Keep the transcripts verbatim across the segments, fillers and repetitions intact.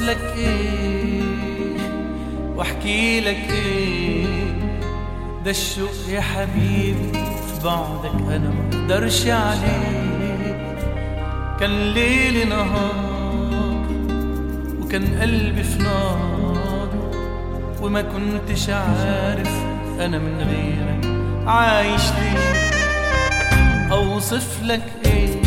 لك ايه واحكي لك ايه؟ ده الشوق يا حبيبي في بعدك انا ما اقدرش عليه. كان ليل نهار وكان قلبي في نار، وما كنتش عارف انا من غيرك عايش ليه. اوصف لك ايه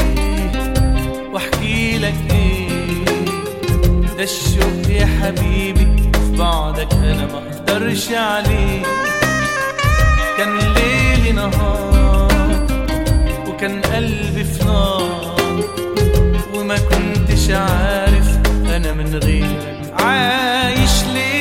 واحكي لك ايه؟ ده الشوق يا حبيبي في بعدك انا ما اقدرش عليه. كان ليلي نهار وكان قلبي في نار، وما كنتش عارف انا من غيرك عايش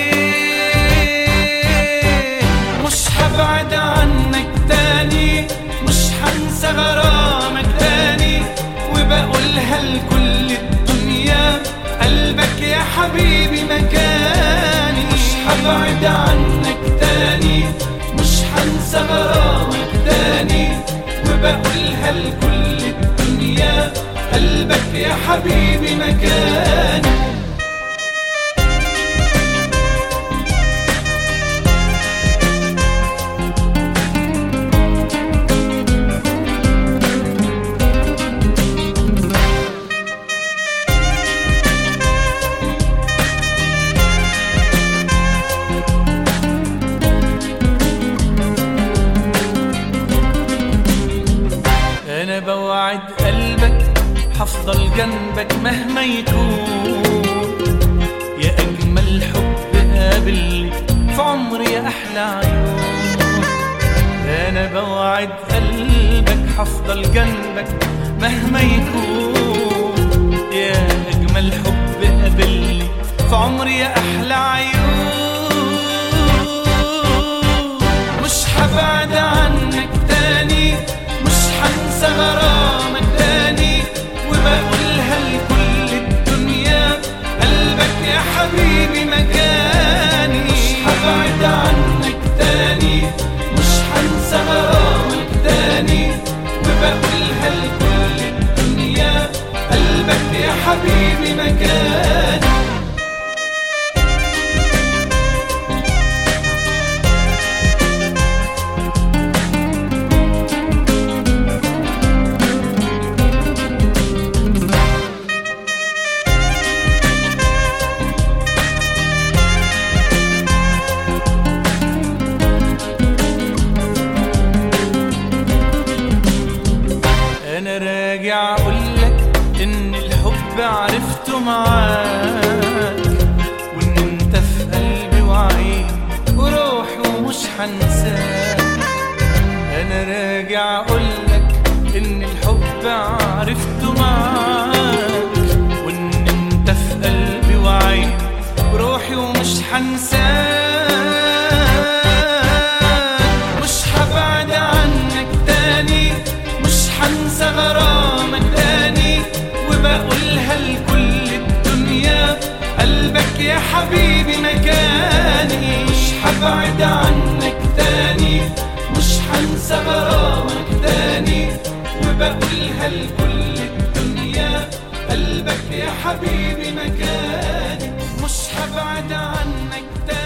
ليه. مش هبعد عنك تاني، مش هنسى غرامك تاني، وبقولها لكل الدنيا قلبك يا حبيبي مكاني. مش هبعد عنك تاني، مش هنسى غرامك تاني، وبقولها لكل الدنيا قلبك يا حبيبي مكاني. أنا بوعد قلبك حفضل جنبك مهما يكون، يا أجمل حب قابلني في عمري يا أحلى عيون. أنا بوعد قلبك حفضل جنبك مهما يكون، يا أجمل حب قابلني في عمري يا أحلى عيون. مش هبعد عنك تاني، مش هنسى غرامك تاني، وبقولها لكل الدنيا قلبك يا حبيبي مكاني. مش هبعد عنك تاني، مش هنسى غرامك تاني، وبقولها لكل الدنيا قلبك يا حبيبي مكاني. أنا راجع أقولك إن الحب عرفته معاك، وإن أنت في قلبي وعيني وروحي ومش هنساك. أنا راجع أقولك إن الحب عرفته معاك، وإن أنت في قلبي وعيني وروحي ومش هنساك. مش هبعد عنك تاني، مش هنسى غرامك تاني، وبقولها لكل الدنيا قلبك يا حبيبي مكاني. مش هبعد عنك تاني، مش هنسى غرامك تاني، وبقولها لكل الدنيا قلبك يا حبيبي مكاني. مش هبعد عنك تاني.